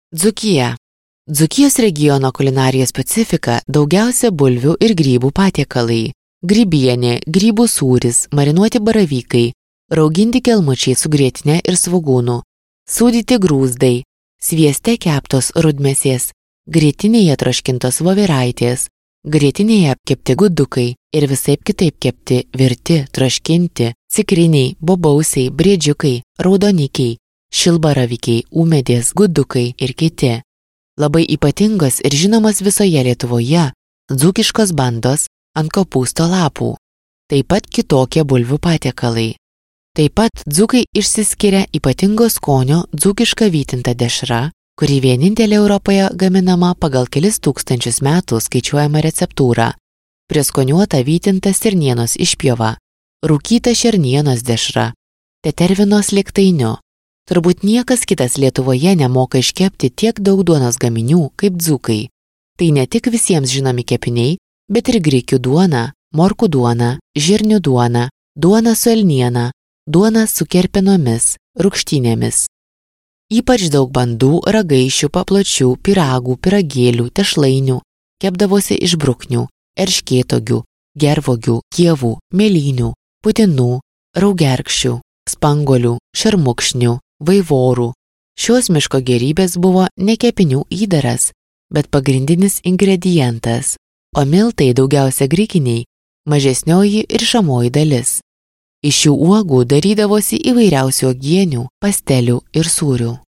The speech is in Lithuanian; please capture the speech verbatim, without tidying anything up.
Dzūkija. Dzūkijos regiono kulinarija specifika daugiausia bulvių ir grybų patiekalai. Grybienė, grybų sūris, marinuoti baravykai, rauginti kelmučiai su grietinė ir svogūnu, sūdyti grūzdai, svieste keptos rudmėsės, grietinėje troškintos voveraitės, grietinėje apkepti gudukai ir visaip kitaip kepti, virti, troškinti, cikriniai, bobausiai, briedžiukai, raudonikiai, šilbaravykiai, ūmėdės, gudukai ir kiti. Labai ypatingos ir žinomas visoje Lietuvoje dzūkiškos bandos ant kopūsto lapų. Taip pat kitokie bulvių patiekalai. Taip pat dzūkai išsiskiria ypatingo skonio dzūkiška vytinta dešra, kuri vienintelė Europoje gaminama pagal kelis tūkstančius metų skaičiuojama receptūra. Prieskoniuota vytinta stirnienos išpjova, rūkyta šernienos dešra, tetervinos lėktainiu. Turbūt niekas kitas Lietuvoje nemoka iškepti tiek daug duonos gaminių kaip dzūkai. Tai ne tik visiems žinomi kepiniai, bet ir grikių duona, morkų duona, žirnių duona, duona su elniena, duona su kerpenomis, rūgštynėmis. Ypač daug bandų, ragaišių, papločių, pyragų, pyragėlių, tešlainių kepdavosi iš bruknių, erškėtogių, gervuogių, kievų, mėlynių, putinų, raugerkščių, spangolių, šermukšnių, vaivorų. Šios miško gėrybės buvo ne kepinių įdaras, bet pagrindinis ingredientas, o miltai daugiausia grikiniai, mažesnioji ir šamoji dalis. Iš šių uogų darydavosi įvairiausių uogienių, pastelių ir sūrių.